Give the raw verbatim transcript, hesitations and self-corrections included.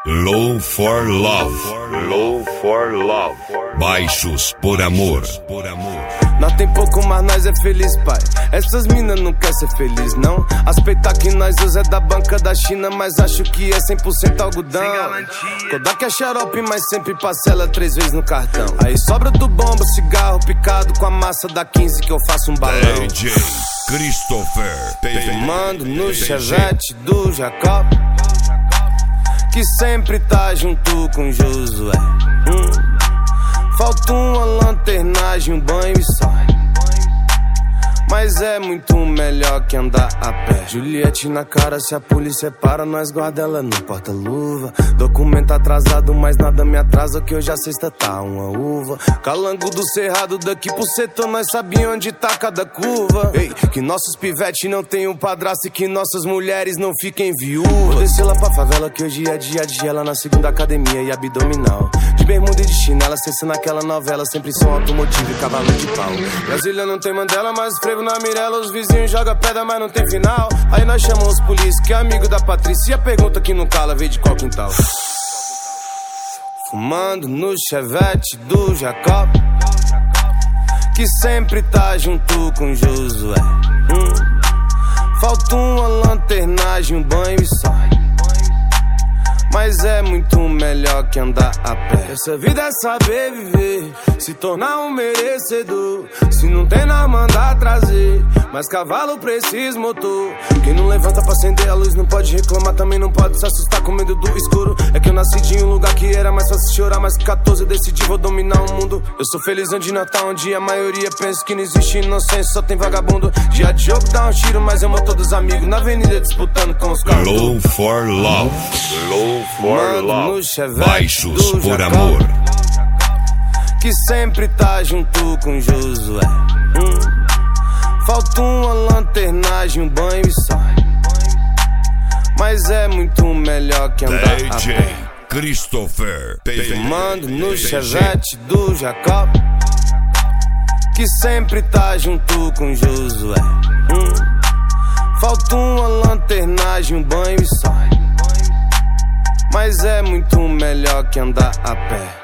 Low for Love. Low for Love. Baixos por amor. Nós tem pouco, mas nós é feliz, pai. Essas minas não quer ser feliz, não. As peitas que nós usa é da banca da China, mas acho que é cem por cento algodão. Kodak é xarope, mas sempre parcela três vezes no cartão. Aí sobra do bomba, cigarro picado com a massa da quinze que eu faço um balão. D J Christopher. Fumando no chevette do Jacob, que sempre tá junto com Josué. hum. Falta uma lanternagem, um banho e só. Mas é muito melhor que andar a pé. Juliette na cara, se a polícia para, nós guarda ela no porta-luva. Documento atrasado, mas nada me atrasa, que hoje a sexta tá uma uva. Calango do cerrado, daqui pro setor, nós sabíamos onde tá cada curva. Ei, que nossos pivetes não tenham padrasto e que nossas mulheres não fiquem viúvas. Vou descer lá pra favela, que hoje é dia de ela na segunda academia e abdominal. De bermuda e de chinela, cessa naquela novela, sempre som automotivo e cavalo de pau. Brasília não tem Mandela, mas frevo na Mirella, os vizinhos jogam pedra, mas não tem final. Aí nós chamamos os polícia, que é amigo da Patrícia, e a pergunta que não cala veio de qual quintal. Fumando no chevette do Jacob, que sempre tá junto com Josué. hum. Falta uma lanternagem, um banho e só. Mas é muito melhor que andar a pé. Essa vida é saber viver, se tornar um merecedor. Se não tem nada, mandar trazer, mas cavalo precisa motor. Quem não levanta pra acender a luz não pode reclamar, também não pode se assustar com medo do escuro. É que eu nasci de um lugar que era mais fácil chorar, mas com catorze eu decidi vou dominar o mundo. Eu sou feliz onde Natal, onde a maioria pensa que não existe inocência, só tem vagabundo. Dia de jogo dá um tiro, mas eu mato todos os amigos na avenida disputando com os carros. Low for Love. Low for Love. Baixos por Jacob, amor, que sempre tá junto com Josué. hum. Falta uma lanternagem, um banho e só. Mas é muito melhor que andar D a J pé. Christopher. Fumando no chevette do Jacob, que sempre tá junto com Josué. hum. Falta uma lanternagem, um banho e só. Mas é muito melhor que andar a pé.